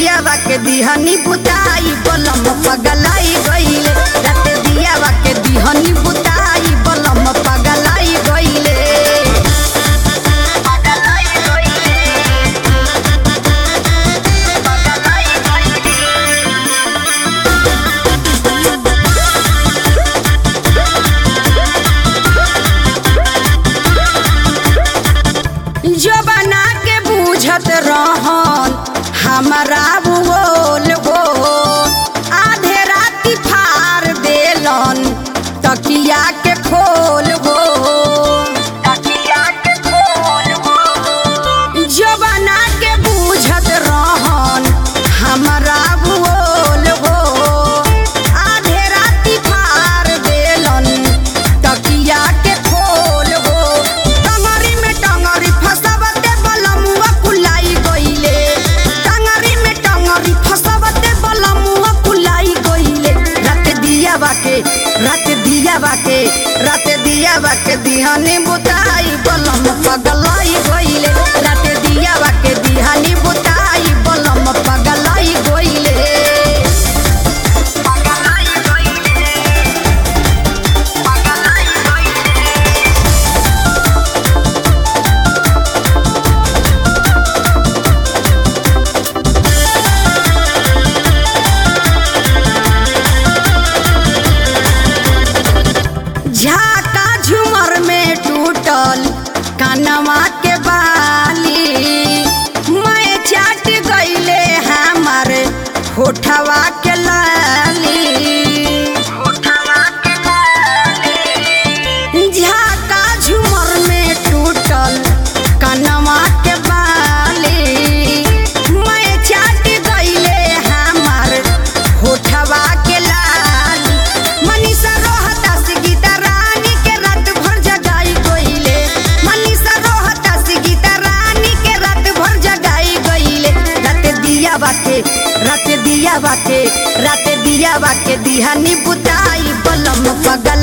दियावा के दिहनी बुताई बलम पगलाई गइले राते दियावा के दिहनी बुताई बलम पगलाई गइले जो बना के बूझत रहन हमारा बोल हो आधे राती फार देलन तकिया के खोल हो जो बना के बूझत रहन हमारा बोल हो आधे राती फार देलन तकिया के खोल हो टंगरी में टंगरी फसवते बलमुआ कुलाई गइले टंगरी में टंगरी फसवते बलमुआ कुलाई गइले राते दियावा के दिहनी बुताई बलम पगलाई गइले राते दियावा के दिहनी बुताई बलम पगलाई गइले झाका झुमर में टूटल कानवा के बाली मैं चाट गइले हमार होठवा के लाली झाका झुमर में टूटल कानवा के बाली मैं चाट गइले हमार होठवा के लाली मनीषा रोहता से गीता रानी के रात भर जगाई गइले मनीषा रोहता से गीता रानी के रात भर जगाई गइले राते दियावा के दिहनी बुताई बलम पगल